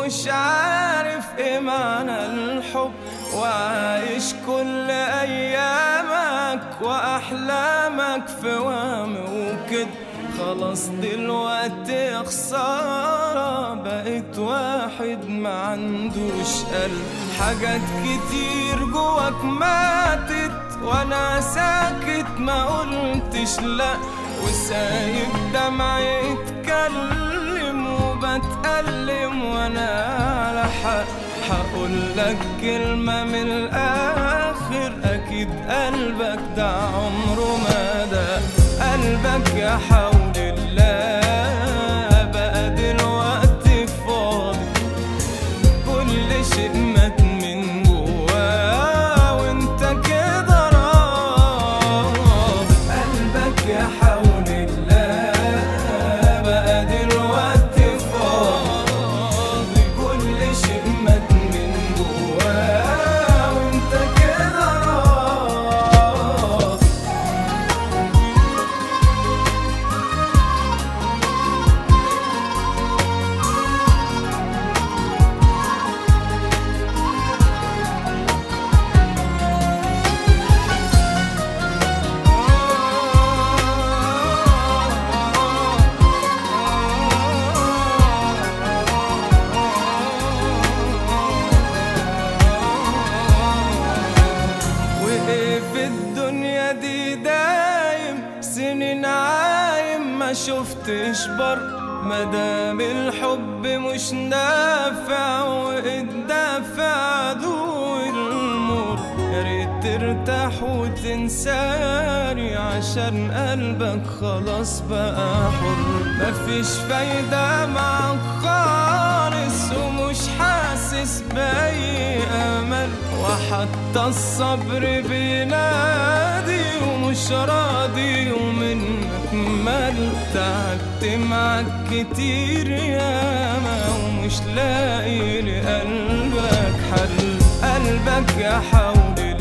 ومش عارف ايه معنى الحب، وعايش كل ايامك واحلامك في وهم وكده. خلاص دلوقتي خسارة، بقيت واحد ما عندوش قلب. حاجات كتير جواك ماتت وانا ساكت ما قلتش لا، وسايب دمعي يتكلم وبتألم وانا على حق. هقولك كلمة من الآخر، أكيد قلبك ده عمره ما ده. قلبك يا حول الله بقى دلوقتي فاضي، كل شيء مات من جواه وانت كده راضي. قلبك يا حول الله بقى دلوقتي فاضي، كل شيء مات من جواه وانت كده راضي. في الدنيا دي دايم سنين عايم ما شفتش بر، مدام الحب مش نافع والدافع عدو المر. ياريت ترتاح وتنساني عشان قلبك خلاص بقى حر. مفيش فايدة معاك خالص ومش حاسس بأي أمل، وحتى الصبر بينادي ومش راضي ومنك مل. تعبت معاك كتير ياما ومش لاقي لقلبك حل. قلبك يا حول